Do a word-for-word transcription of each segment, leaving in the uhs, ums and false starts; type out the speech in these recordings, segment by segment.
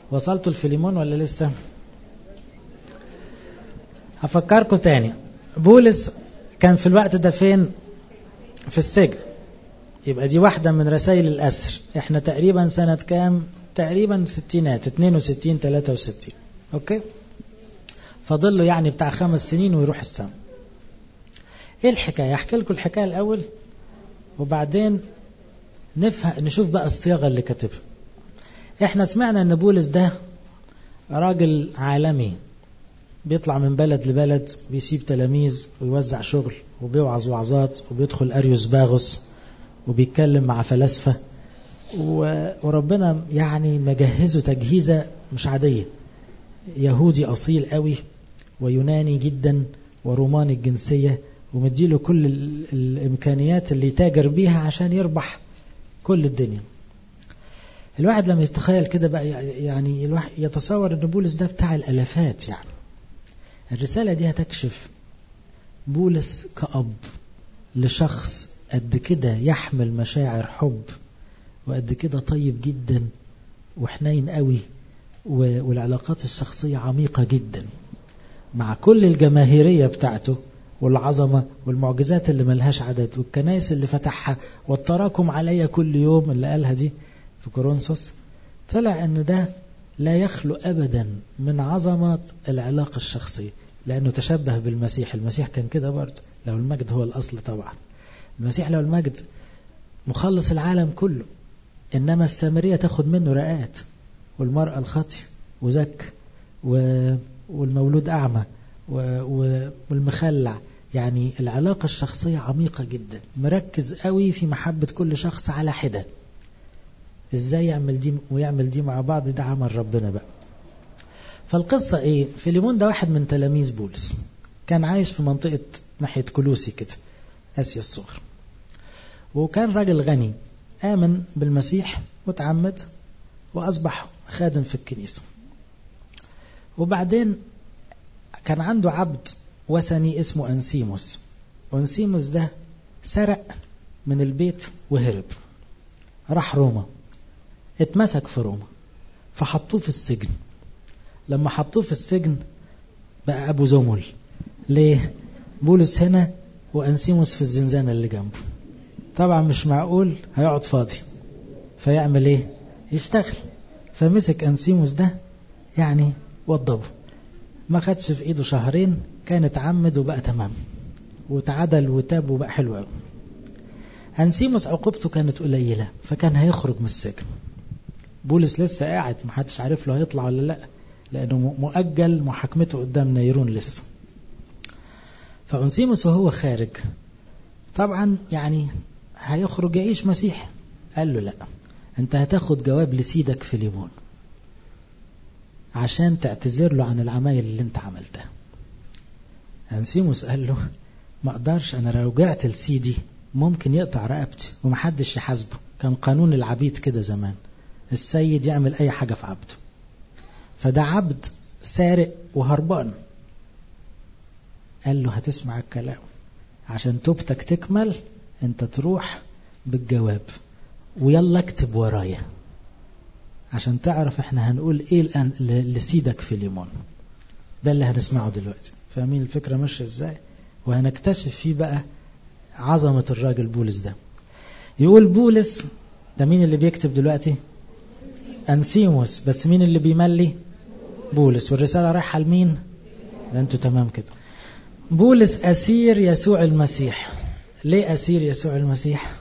وصلتوا الفيليمون ولا لسه؟ هفكركم تاني. بولس كان في الوقت ده فين؟ في السجن. يبقى دي واحدة من رسائل الأسر. احنا تقريبا سنة كام؟ تقريبا ستينات، اتنين وستين تلاتة وستين. اوكي، فضل له يعني بتاع خمس سنين ويروح السما. ايه الحكاية؟ احكي لكم الحكاية الاول وبعدين نفهم نشوف بقى الصياغة اللي كاتبها. احنا سمعنا ان بولس ده راجل عالمي، بيطلع من بلد لبلد، بيسيب تلاميذ ويوزع شغل وبيوعظ وعظات وبيدخل أريوس باغوس وبيتكلم مع فلاسفة، وربنا يعني مجهزه تجهيزة مش عادية. يهودي أصيل قوي ويوناني جدا وروماني الجنسية، ومديله كل الإمكانيات اللي يتاجر بيها عشان يربح كل الدنيا. الواحد لما يتخيل كده بقى يعني الواحد يتصور ان بولس ده بتاع الالافات. يعني الرسالة دي هتكشف بولس كأب لشخص قد كده يحمل مشاعر حب، وقد كده طيب جدا وحنين قوي، والعلاقات الشخصية عميقة جدا مع كل الجماهيرية بتاعته والعظمة والمعجزات اللي ملهاش عدد والكنائس اللي فتحها والتراكم عليا كل يوم اللي قالها دي في كورنثوس. طلع ان ده لا يخلو ابدا من عظمة العلاقة الشخصية، لانه تشبه بالمسيح. المسيح كان كده برضه، لو المجد هو الاصل طبعا. المسيح لو المجد مخلص العالم كله، انما السامرية تاخد منه رقات، والمرأة الخاطئة وزك والمولود اعمى والمخلع. يعني العلاقة الشخصية عميقة جدا، مركز قوي في محبة كل شخص على حدة. ازاي يعمل دي ويعمل دي مع بعض؟ ده عمل ربنا بقى. فالقصة ايه؟ فيليمون ده واحد من تلاميذ بولس، كان عايش في منطقة ناحية كولوسي كده، اسيا الصغرى، وكان راجل غني آمن بالمسيح وتعمد وأصبح خادم في الكنيسة. وبعدين كان عنده عبد وثني اسمه أنسيموس. وأنسيموس ده سرق من البيت وهرب، راح روما، اتمسك في روما، فحطوه في السجن. لما حطوه في السجن بقى أبو زمل. ليه؟ بولس هنا وأنسيموس في الزنزانة اللي جنبه. طبعا مش معقول هيقعد فاضي، فيعمل ايه؟ يشتغل. فمسك أنسيموس ده يعني وضبه، ما خدش في ايده شهرين كان اتعمد وبقى تمام وتعدل وتاب وبقى حلو قوي. أنسيموس عقوبته كانت قليلة، فكان هيخرج من السجن. بولس لسه قاعد، محدش عارف له هيطلع ولا لا، لأنه مؤجل محاكمته قدام نيرون لسه. فأنسيموس وهو خارج طبعا يعني هيخرج يعيش مسيح. قال له لا، انت هتاخد جواب لسيدك فيليمون عشان تعتذر له عن العمايل اللي انت عملتها. أنسيموس قال له ما اقدرش، انا لو رجعت لسيدي ممكن يقطع رقبتي ومحدش يحاسبه. كان قانون العبيد كده زمان، السيد يعمل اي حاجة في عبده. فده عبد سارق وهربان. قال له هتسمع الكلام عشان توبتك تكمل، انت تروح بالجواب ويلا اكتب ورايا عشان تعرف احنا هنقول ايه الان لسيدك فيليمون. ده اللي هنسمعه دلوقتي. فاهمين الفكرة ماشية ازاي؟ وهنكتشف فيه بقى عظمة الراجل بولس ده. يقول بولس ده مين اللي بيكتب دلوقتي؟ أنسيموس. بس مين اللي بيملي؟ بولس. والرسالة رايحة لمين؟ ده انتوا تمام كده. بولس أسير يسوع المسيح. ليه أسير يسوع المسيح؟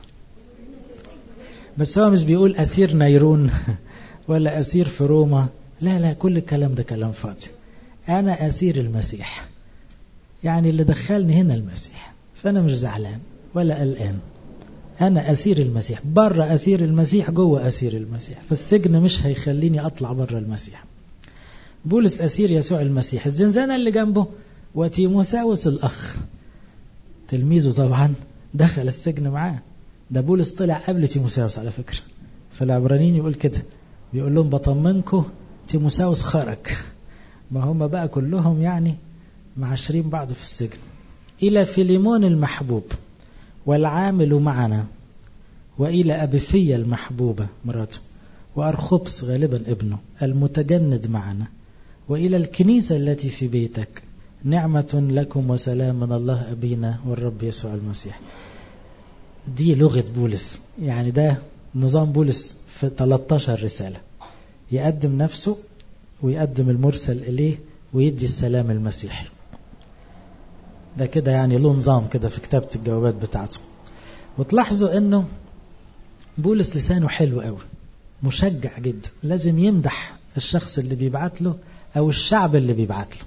بس هو مش بيقول أسير نيرون ولا أسير في روما، لا لا، كل الكلام ده كلام فاضي. أنا أسير المسيح، يعني اللي دخلني هنا المسيح، فأنا مش زعلان ولا قلقان. أنا أسير المسيح، برا أسير المسيح، جوه أسير المسيح. فالسجن مش هيخليني أطلع برا المسيح. بولس أسير يسوع المسيح. الزنزانة اللي جنبه وتيموساوس الأخ تلميذه طبعا دخل السجن معاه. ده بولس طلع قبل تيموساوس على فكرة. فالعبرانيين يقول كده، بيقول لهم بطمنكم تيموساوس خرج. ما هم بقى كلهم يعني معاشرين بعض في السجن. إلى فيليمون المحبوب والعامل معنا، وإلى أبيفية المحبوبة مراته، وأرخبس غالبا ابنه المتجند معنا، وإلى الكنيسة التي في بيتك، نعمة لكم وسلام من الله أبينا والرب يسوع المسيح. دي لغة بولس، يعني ده نظام بولس في ثلاثة عشر رسالة، يقدم نفسه ويقدم المرسل إليه ويدي السلام المسيحي. ده كده يعني له نظام كده في كتابة الجوابات بتاعته. وتلاحظوا انه بولس لسانه حلو قوي، مشجع جدا، لازم يمدح الشخص اللي بيبعت له او الشعب اللي بيبعت له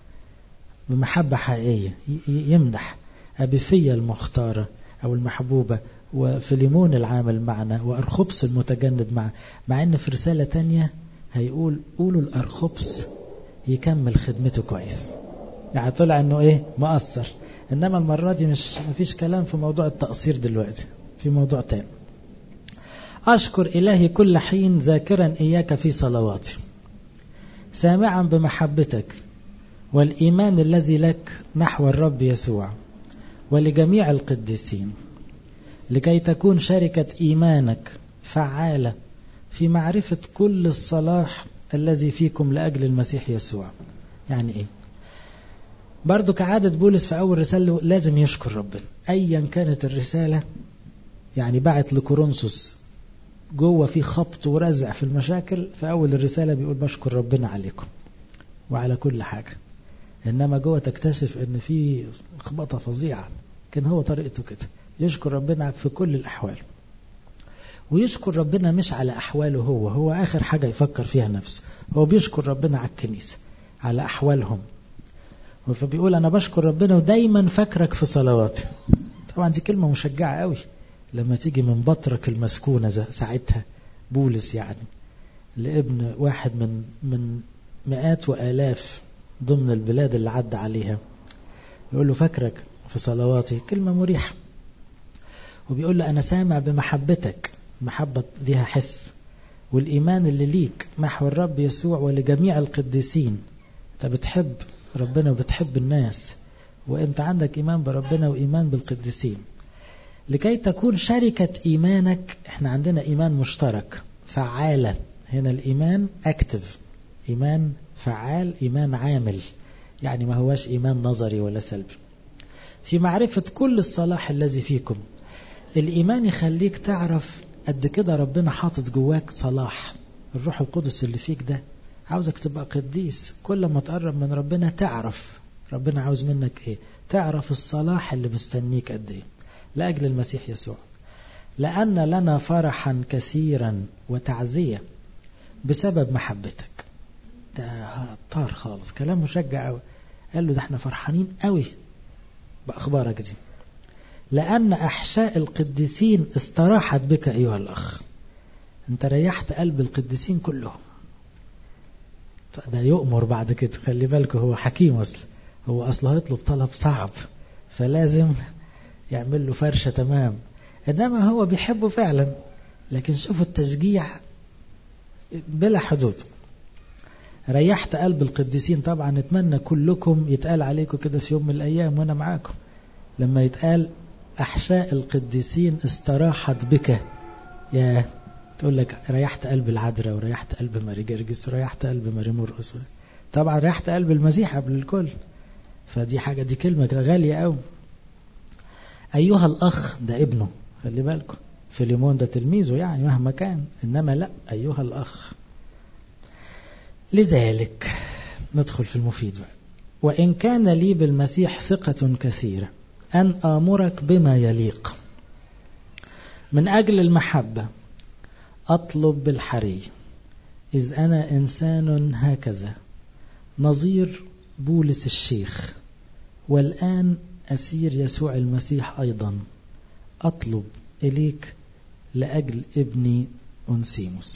بمحبة حقيقية. يمدح أبيفية المختارة او المحبوبة، وفيليمون العامل معنا، وأرخبس المتجند معنا. مع ان في رسالة تانية هيقول قولوا الأرخبس يكمل خدمته كويس، يعني طلع انه ايه مقصر. انما المرة دي مش مفيش كلام في موضوع التقصير دلوقتي، في موضوع تاني. أشكر إلهي كل حين ذاكرا إياك في صلواتي، سامعا بمحبتك والإيمان الذي لك نحو الرب يسوع ولجميع القديسين، لكي تكون شركة إيمانك فعالة في معرفة كل الصلاح الذي فيكم لأجل المسيح يسوع. يعني إيه؟ برضو كعادة بولس في أول رسالة لازم يشكر ربنا أيا كانت الرسالة. يعني بعت لكورنثوس جوه في خبط ورزع في المشاكل، في أول الرسالة بيقول بشكر ربنا عليكم وعلى كل حاجة. إنما جوه تكتشف إن في خبطة فظيعة، كان هو طريقته كده يشكر ربنا في كل الأحوال. ويشكر ربنا مش على أحواله هو، هو آخر حاجة يفكر فيها نفسه، هو بيشكر ربنا على الكنيسة، على أحوالهم. فبيقول أنا بشكر ربنا ودايما فكرك في صلواتي. طبعا دي كلمة مشجعة قوي لما تيجي من بطرك المسكونة ساعتها بولس، يعني لابن واحد من من مئات وآلاف ضمن البلاد اللي عدى عليها، يقول له فكرك في صلواتي. كلمة مريحة. وبيقول له أنا سامع بمحبتك، محبة ليها حس، والإيمان اللي ليك نحو الرب يسوع ولجميع القديسين. أنت بتحب ربنا وبتحب الناس، وأنت عندك إيمان بربنا وإيمان بالقديسين، لكي تكون شركة إيمانك. احنا عندنا إيمان مشترك فعالة، هنا الإيمان أكتف، إيمان فعال، إيمان عامل، يعني ما هواش إيمان نظري ولا سلبي. في معرفة كل الصلاح الذي فيكم. الإيمان يخليك تعرف قد كده ربنا حاطط جواك صلاح. الروح القدس اللي فيك ده عاوزك تبقى قديس. كل ما تقرب من ربنا تعرف ربنا عاوز منك ايه، تعرف الصلاح اللي مستنيك قد ايه لأجل المسيح يسوع. لأن لنا فرحا كثيرا وتعزية بسبب محبتك. ده طار خالص، كلام مشجع قوي. قال له ده احنا فرحانين قوي بأخبارك دي، لأن أحشاء القديسين استراحت بك أيها الأخ. انت ريحت قلب القديسين كلهم. ده يؤمر بعد كده، خلي بالك هو حكيم أصلا، هو أصلا هيطلب طلب صعب فلازم يعمل له فرشة تمام. إنما هو بيحبه فعلا، لكن شوفوا التشجيع بلا حدود. ريحت قلب القديسين. طبعا نتمنى كلكم يتقال عليكم كده في يوم من الأيام وأنا معاكم، لما يتقال أحشاء القديسين استراحت بك. يا تقول لك ريحت قلب العذراء وريحت قلب ماري جرجس وريحت قلب ماري مرقس. طبعا ريحت قلب المسيح قبل الكل، فدي حاجة، دي كلمة غالية قوي. أيها الأخ، ده ابنه، خلي بالكم. فيليمون ده تلميذه يعني مهما كان، إنما لا، أيها الأخ. لذلك ندخل في المفيد بقى. وإن كان لي بالمسيح ثقة كثيرة أن آمرك بما يليق من أجل المحبة، أطلب بالحري، إذ أنا إنسان هكذا نظير بولس الشيخ، والآن أسير يسوع المسيح أيضا، أطلب إليك لأجل ابني أنسيموس.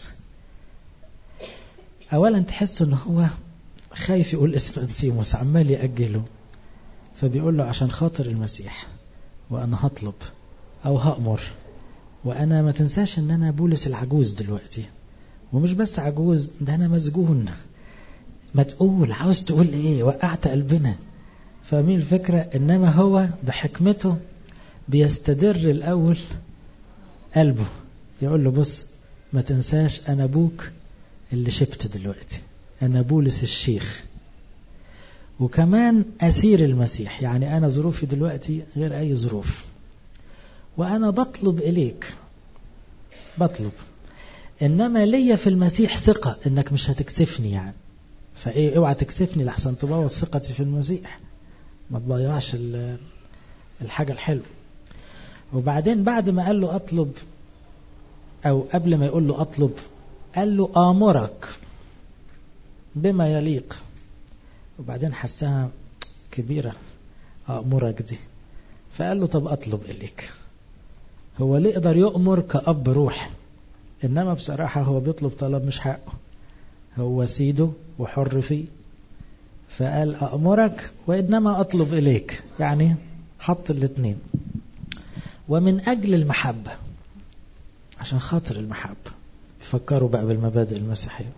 أولا تحس أنه هو خايف يقول اسم أنسيموس، عمال يأجله، فبيقول له عشان خاطر المسيح وأنا هطلب أو هأمر. وأنا ما تنساش أن أنا بولس العجوز دلوقتي، ومش بس عجوز، ده أنا مسجون. ما تقول عاوز تقول إيه، وقعت قلبنا. فاهمين الفكرة؟ إنما هو بحكمته بيستدر الأول قلبه، يقول له بص ما تنساش أنا أبوك اللي شبت دلوقتي، أنا بولس الشيخ، وكمان أسير المسيح، يعني أنا ظروفي دلوقتي غير أي ظروف، وأنا بطلب إليك بطلب، إنما ليا في المسيح ثقة إنك مش هتكسفني، يعني فإيه اوعى تكسفني لحسن تبوظ ثقتي في المسيح، ما تضيعش الحاجة الحلوة. وبعدين بعد ما قال له أطلب، أو قبل ما يقول له أطلب قال له آمرك بما يليق، وبعدين حسها كبيرة آمرك دي، فقال له طب أطلب إليك. هو ليه يقدر يؤمر كأب روح، إنما بصراحة هو بيطلب طلب مش حقه، هو سيده وحر فيه، فقال أأمرك وإنما أطلب إليك، يعني حط الاثنين. ومن أجل المحبة، عشان خاطر المحبة، يفكروا بقى بالمبادئ المسيحية.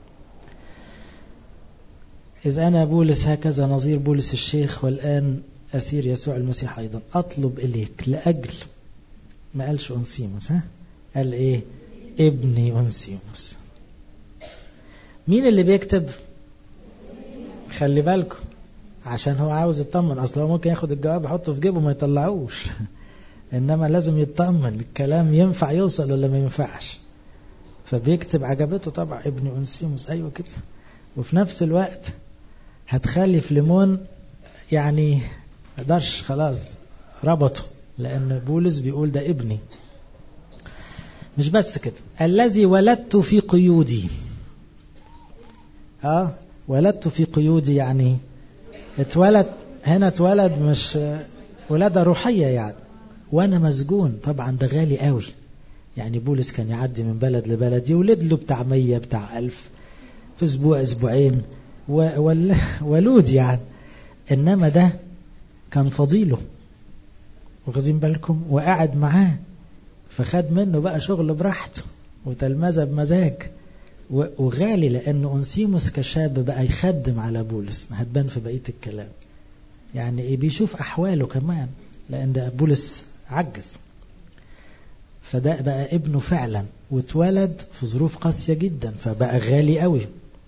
إذ أنا بولس هكذا نظير بولس الشيخ والآن أسير يسوع المسيح أيضا أطلب إليك لأجل، ما قالش أنسيموس، ها قال إيه؟ ابني أنسيموس. مين اللي بيكتب؟ خلي بالكم، عشان هو عاوز يطمن، أصلا ممكن ياخد الجواب يحطه في جيبه ما يطلعوش، إنما لازم يطمن الكلام ينفع يوصل ولا ما ينفعش، فبيكتب عجبته طبعا ابني أنسيموس، أيوة كده. وفي نفس الوقت هتخلي فليمون يعني مقدرش خلاص ربطه، لأن بولس بيقول ده ابني. مش بس كده، الذي ولدت في قيودي، اه ولدت في قيودي يعني اتولد هنا، اتولد مش ولادة روحية يعني، وانا مسجون. طبعا ده غالي قوي، يعني بولس كان يعدي من بلد لبلد يولد له بتاع مية بتاع ألف في اسبوع اسبوعين ولود يعني، انما ده كان فضيله، واخدين بالكم، وقاعد معاه فخد منه بقى شغل براحته وتلمذة بمزاج، وغالي لأنه أنسيموس كشاب بقى يخدم على بولس، هتبان في بقية الكلام، يعني إيه بيشوف أحواله كمان، لأن ده بولس عجز، فده بقى ابنه فعلا، واتولد في ظروف قاسية جدا، فبقى غالي قوي.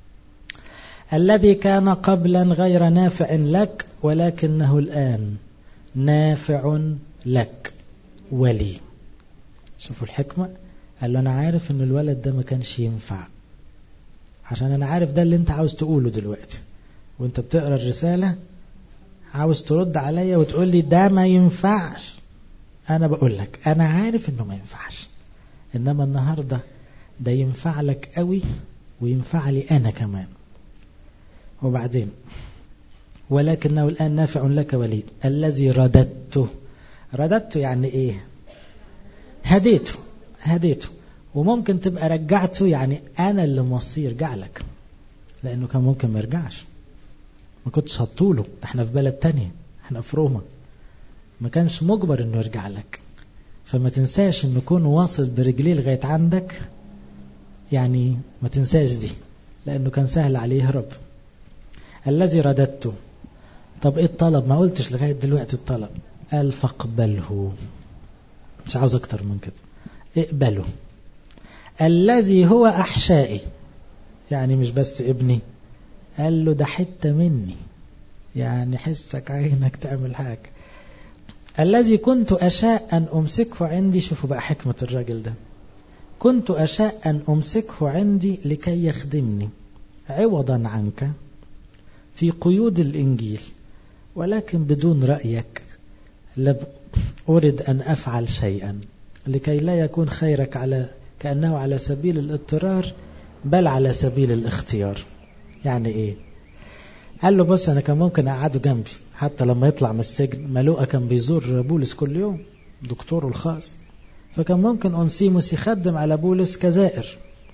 الذي كان قبلا غير نافع لك ولكنه الآن نافع لك ولي. شوفوا الحكمة، قال له أنا عارف أن الولد ده ما كانش ينفع، عشان أنا عارف ده اللي أنت عاوز تقوله دلوقتي، وأنت بتقرأ الرسالة عاوز ترد عليا وتقول لي ده ما ينفعش. أنا بقول لك أنا عارف أنه ما ينفعش، إنما النهاردة ده ينفع لك قوي وينفع لي أنا كمان. وبعدين ولكنه الآن نافع لك ولي، الذي رددته. رددته يعني إيه؟ هديته هديته وممكن تبقى رجعته، يعني أنا اللي موصيه يرجع لك، لأنه كان ممكن ما يرجعش، ما كنتش هطوله، احنا في بلد تانية، احنا في روما، ما كانش مجبر انه يرجع لك. فما تنساش انه يكون واصل برجليه لغاية عندك، يعني ما تنساش دي، لأنه كان سهل عليه هرب. الذي رددته. طب ايه الطلب؟ ما قلتش لغاية دلوقتي الطلب، قال فاقبله، مش عاوز اكتر من كده، اقبله. الذي هو احشائي، يعني مش بس ابني، قال له ده حتة مني، يعني حسك عينك تعمل حاجة. الذي كنت أشاء أن أمسكه عندي، شوفوا بقى حكمة الراجل ده، كنت أشاء أن أمسكه عندي لكي يخدمني عوضا عنك في قيود الإنجيل، ولكن بدون رأيك لم أرد أن أفعل شيئا، لكي لا يكون خيرك على كأنه على سبيل الاضطرار بل على سبيل الاختيار. يعني إيه؟ قال له بص أنا كان ممكن أقعده جنبي حتى لما يطلع من السجن، ملوقة كان بيزور بولس كل يوم، دكتوره الخاص، فكان ممكن أنسيموس يخدم على بولس كزائر،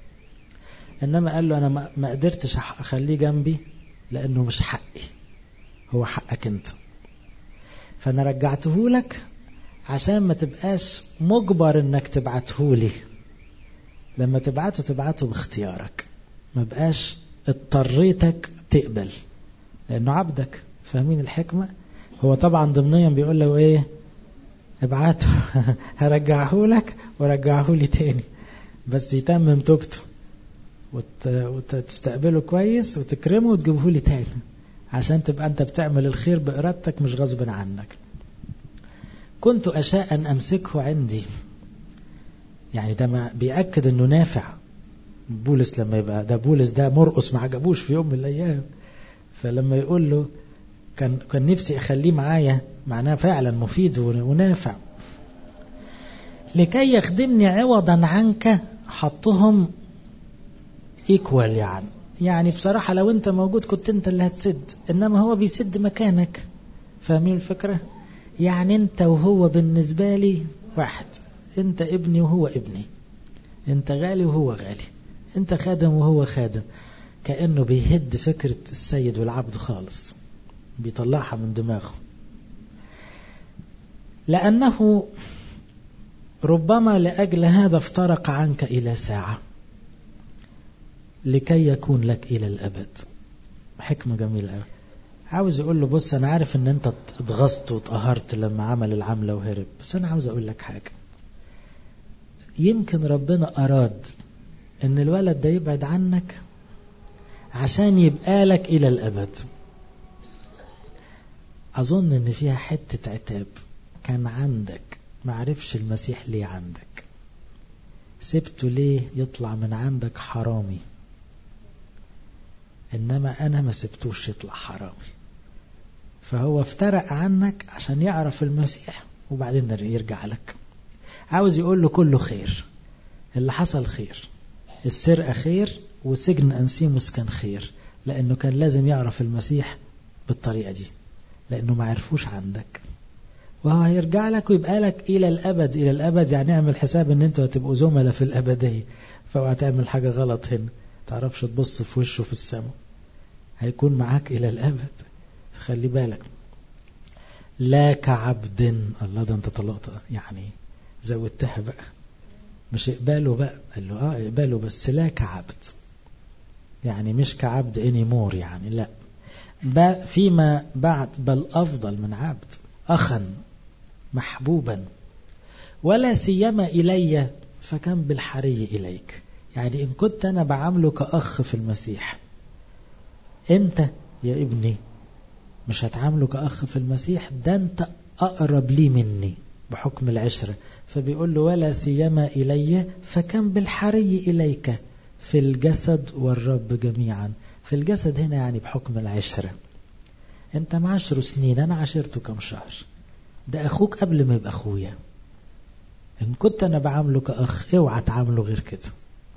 إنما قال له أنا ما قدرتش أخليه جنبي لأنه مش حقي، هو حقك أنت، فأنا رجعته لك عشان ما تبقاش مجبر إنك تبعته لي، لما تبعته تبعته باختيارك، ما بقاش اضطريتك تقبل لأنه عبدك. فاهمين الحكمة؟ هو طبعا ضمنيا بيقول له ايه؟ ابعته هرجعه لك ورجعه لي تاني، بس يتمم توبته وت... وتستقبله كويس وتكرمه وتجيبه لي تاني، عشان تبقى أنت بتعمل الخير بإرادتك مش غصب عنك. كنت أشاء أن أمسكه عندي، يعني ده ما بيأكد أنه نافع. بولس لما يبقى ده بولس ده مرقس ما عجبوش في يوم من الأيام، فلما يقول له كان كان نفسي أخليه معايا، معناه فعلا مفيد ونافع. لكي يخدمني عوضا عنك، حطهم ايكوال يعني يعني بصراحة لو انت موجود كنت انت اللي هتسد، انما هو بيسد مكانك. فاهمين الفكرة؟ يعني انت وهو بالنسبة لي واحد، انت ابني وهو ابني، انت غالي وهو غالي، انت خادم وهو خادم. كأنه بيهد فكرة السيد والعبد خالص، بيطلعها من دماغه. لأنه ربما لأجل هذا افترق عنك إلى ساعة لكي يكون لك إلى الأبد. حكمة جميلة أوي. عاوز يقول له بص أنا عارف أن أنت اتغصت واتقهرت لما عمل العملة وهرب، بس أنا عاوز أقول لك حاجة. يمكن ربنا أراد أن الولد ده يبعد عنك عشان يبقى لك إلى الأبد. أظن أن فيها حتة عتاب. كان عندك، معرفش المسيح ليه عندك، سبته ليه يطلع من عندك حرامي، إنما أنا ما سبتوش يطلع حرامي. فهو افترق عنك عشان يعرف المسيح وبعدين يرجع لك. عاوز يقول له كله خير، اللي حصل خير، السرقة خير وسجن أنسيموس كان خير، لأنه كان لازم يعرف المسيح بالطريقة دي، لأنه ما عرفوش عندك، وهو هيرجع لك ويبقى لك إلى الأبد. إلى الأبد يعني اعمل حساب أن أنتوا هتبقوا زملاء في الأبدية، فهو هتعمل حاجة غلط هنا تعرفش تبص في وشه في السماء، هيكون معاك إلى الأبد. خلي بالك. لا كعبد. الله، ده أنت طلقت يعني زودتها بقى، مش اقباله بقى. قال له اه اقباله بس لا كعبد، يعني مش كعبد anymore يعني، لا فيما بعد بل أفضل من عبد، أخا محبوبا، ولا سيما إلي فكم بالحري إليك. يعني إن كنت أنا بعامله كأخ في المسيح، أنت يا ابني مش هتعامله كأخ في المسيح، ده أنت أقرب لي مني بحكم العشرة. فبيقول له ولا سيما إلي فكم بالحري إليك في الجسد والرب جميعا. في الجسد هنا يعني بحكم العشرة، أنت معاشره سنين، أنا عاشرته كم شهر، ده أخوك قبل ما يبقى أخويا. إن كنت أنا بعامله كأخ اوعى تعامله غير كده.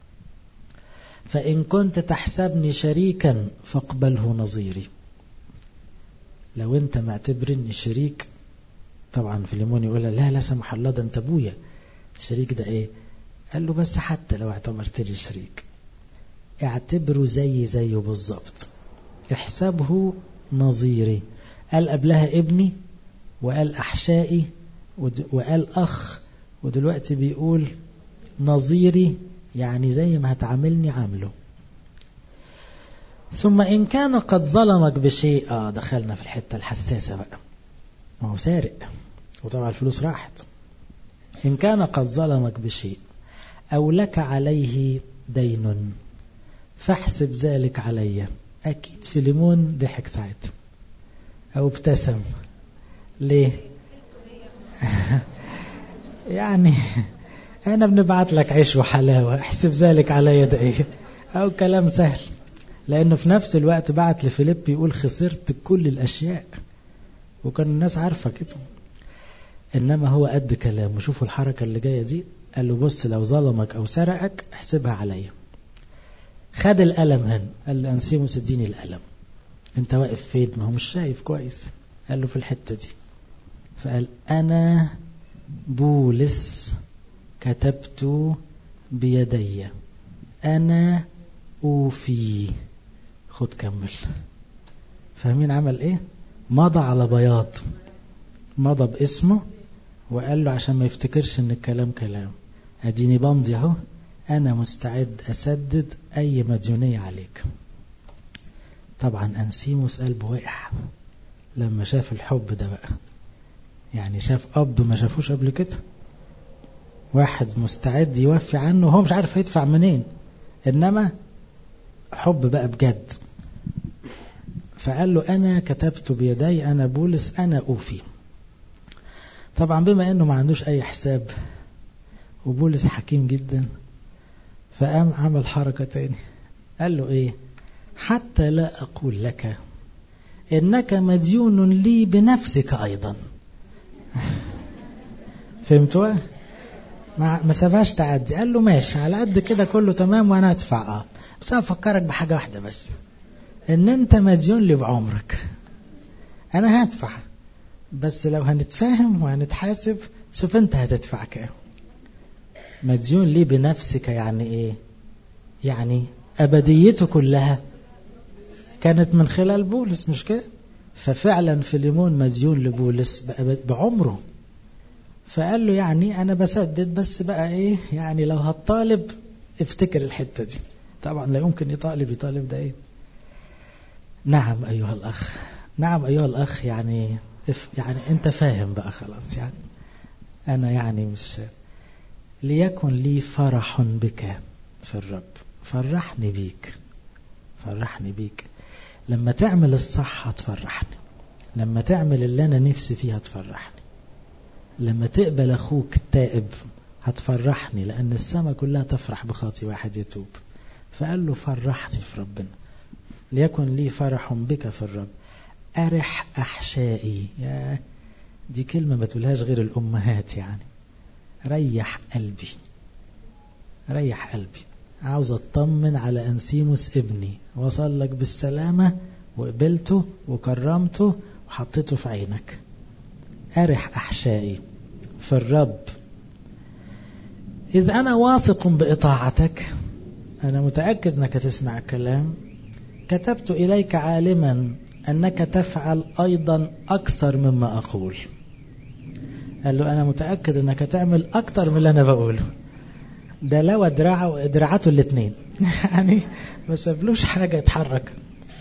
فإن كنت تحسبني شريكا فاقبله نظيري. لو أنت معتبرني شريك، طبعا فيليمون يقول لا لا سمح الله ده أنت أبويا، الشريك ده إيه؟ قال له بس حتى لو اعتبرتني شريك اعتبره زي زيه بالظبط، احسبه نظيري. قال قبلها ابني وقال أحشائي وقال أخ، ودلوقتي بيقول نظيري، يعني زي ما هتعاملني عامله. ثم إن كان قد ظلمك بشيء، آه دخلنا في الحتة الحساسة بقى، ما هو سارق وطبعا الفلوس راحت. إن كان قد ظلمك بشيء أو لك عليه دين فاحسب ذلك علي. أكيد فيليمون ضحك ساعتها أو ابتسم. ليه؟ يعني أنا بنبعت لك عيش وحلاوة، احسب ذلك علي ده إيه؟ أو كلام سهل، لأنه في نفس الوقت بعت لفيليب يقول خسرت كل الأشياء، وكان الناس عارفة كده. إنما هو قد كلامه. شوفوا الحركة اللي جاية دي، قال له بص لو ظلمك أو سرقك احسبها عليا. خد القلم هنا، قال له أنسيموس اديني القلم. انت واقف فين؟ ما هو مش شايف كويس. قال له في الحتة دي. فقال أنا بولس كتبت بيدي أنا أوفي. خد كمل. فاهمين عمل ايه؟ مضى على بياض، مضى باسمه وقال له عشان ما يفتكرش ان الكلام كلام، اديني بمضي اهو، انا مستعد اسدد اي مديونية عليك. طبعا أنسيموس قلبه وقع لما شاف الحب ده بقى، يعني شاف اب ما شافوش قبل كده. واحد مستعد يوفي عنه وهو مش عارف هيدفع منين، إنما حب بقى بجد. فقال له أنا كتبت بيدي أنا بولس أنا أوفي. طبعا بما أنه ما عندوش أي حساب وبولس حكيم جدا، فقام عمل حركة تاني، قال له إيه؟ حتى لا أقول لك إنك مديون لي بنفسك أيضا. فهمتوا؟ ما سابهاش تعدي، قال له ماشي على قد كده كله تمام وأنا أدفع. آه بس أنا أفكرك بحاجة واحدة بس، إن أنت مديون لي بعمرك، أنا هدفع، بس لو هنتفاهم وهنتحاسب شوف أنت هتدفع كام. مديون لي بنفسك يعني إيه؟ يعني أبديته كلها كانت من خلال بولس، مش كده؟ ففعلا فيليمون مديون لبولس بعمره. فقال له يعني أنا بسدد، بس بقى إيه يعني لو هتطالب افتكر الحتة دي. طبعا لا يمكن يطالب يطالب ده إيه. نعم أيها الأخ، نعم أيها الأخ، يعني يعني أنت فاهم بقى خلاص. يعني أنا يعني مش ليكن لي فرح بك في الرب. فرحني بيك، فرحني بيك. لما تعمل الصح هتفرحني، لما تعمل اللي أنا نفسي فيه هتفرحني، لما تقبل أخوك التائب هتفرحني، لأن السماء كلها تفرح بخاطي واحد يتوب. فقال له فرحني في ربنا. ليكن لي فرح بك في الرب أرح أحشائي. يا دي كلمة ما تقولهاش غير الأمهات، يعني ريح قلبي، ريح قلبي. عاوز اطمن على أنسيموس ابني، وصل لك بالسلامة وقبلته وكرمته وحطيته في عينك. أرح أحشائي في الرب إذ أنا واثق بإطاعتك. أنا متأكد أنك تسمع الكلام. كتبت إليك عالما أنك تفعل أيضا أكثر مما أقول. قال له أنا متأكد أنك تعمل أكثر من اللي أنا بقوله. ده لو دراعه دراعته الاثنين يعني ما سابلوش حاجة يتحرك.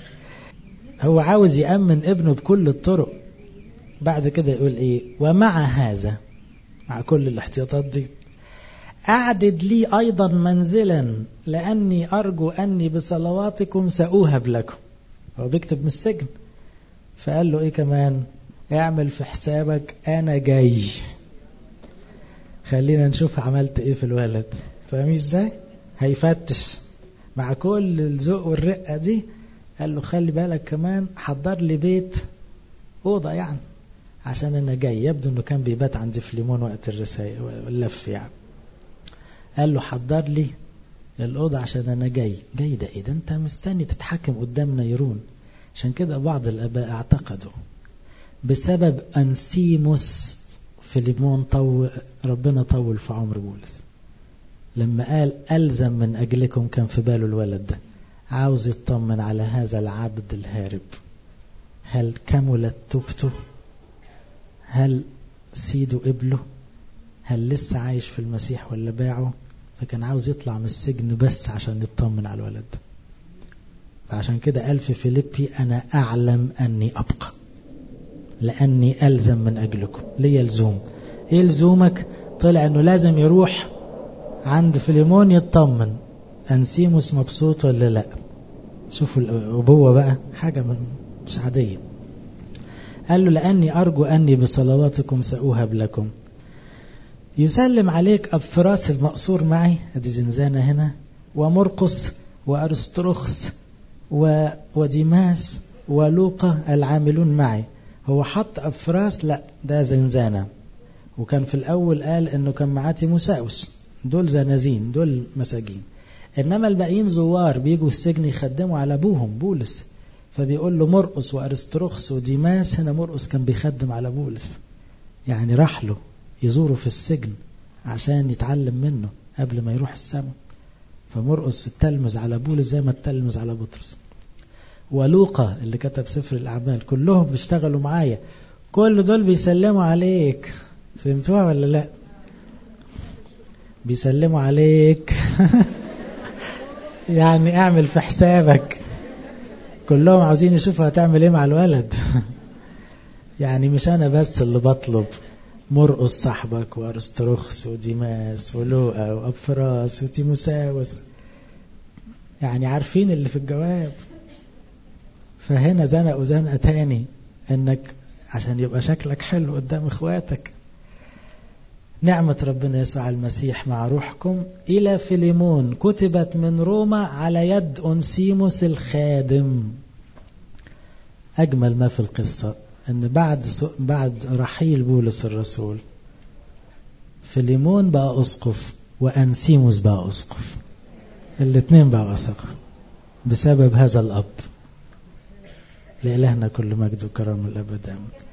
هو عاوز يأمن ابنه بكل الطرق. بعد كده يقول إيه؟ ومع هذا، مع كل الاحتياطات دي، أعدد لي أيضا منزلا لأني أرجو أني بصلواتكم سأوهب لكم. هو بيكتب من السجن. فقال له إيه كمان؟ اعمل في حسابك أنا جاي. خلينا نشوف عملت إيه في الولد. فاهمين إزاي؟ هيفتش مع كل الذوق والرقة دي. قال له خلي بالك كمان حضر لي بيت أوضة يعني عشان أنا جاي. يبدو أنه كان بيبات عند فيليمون وقت الرسائل واللف يعني. قال له حضر لي الأوضة عشان أنا جاي. جاي ده إيه ده؟ أنت مستني تتحكم قدام نيرون. عشان كده بعض الآباء اعتقدوا بسبب أنسيموس فيليمون طول ربنا طول في عمر بولس. لما قال ألزم من أجلكم كان في باله الولد ده، عاوز يطمن على هذا العبد الهارب. هل كملت توبته؟ هل سيده قبله؟ هل لسه عايش في المسيح ولا باعه؟ فكان عاوز يطلع من السجن بس عشان يطمن على الولد ده. فعشان كده قال في فيليبي أنا أعلم أني أبقى لأني ألزم من أجلكم. ليه يلزوم؟ إيه لزومك؟ طلع أنه لازم يروح عند فيليمون يطمن أنسيموس مبسوط ولا لا. شوفوا الأبوة بقى حاجة مش عادية. قال له لأني أرجو أني بصلواتكم سأوهب لكم. يسلم عليك أبفراس المقصور معي، هذه زنزانة هنا، ومرقس وأرسطرخس وديماس ولوقا العاملون معي. هو حط أبفراس؟ لا ده زنزانة. وكان في الأول قال أنه كان معاه تيموساوس، دول زنازين، دول مساجين. إنما الباقيين زوار بيجوا السجن يخدموا على أبوهم بولس. فبيقول له مرقس وأرسطرخس وديماس. هنا مرقس كان بيخدم على بولس، يعني راح له يزوره في السجن عشان يتعلم منه قبل ما يروح السماء. فمرقس التلمذ على بولس زي ما التلمذ على بطرس. ولوقا اللي كتب سفر الأعمال كلهم بيشتغلوا معايا. كل دول بيسلموا عليك. فهمتوها ولا لا؟ بيسلموا عليك يعني اعمل في حسابك. كلهم عاوزين يشوفوا هتعمل ايه مع الولد يعني مش انا بس اللي بطلب، مرقس صاحبك وأرسطرخس وديماس ولوقا وأبفراس وتيموساوس، يعني عارفين اللي في الجواب. فهنا زنقوا زنقة تاني انك عشان يبقى شكلك حلو قدام اخواتك. نعمة ربنا يسوع المسيح مع روحكم. إلى فيليمون كتبت من روما على يد أنسيموس الخادم. أجمل ما في القصة أن بعد بعد رحيل بولس الرسول فيليمون بقى أسقف وأنسيموس بقى أسقف، الاثنين بقى أسقف بسبب هذا الأب. لإلهنا كل مجد وكرم الأبد.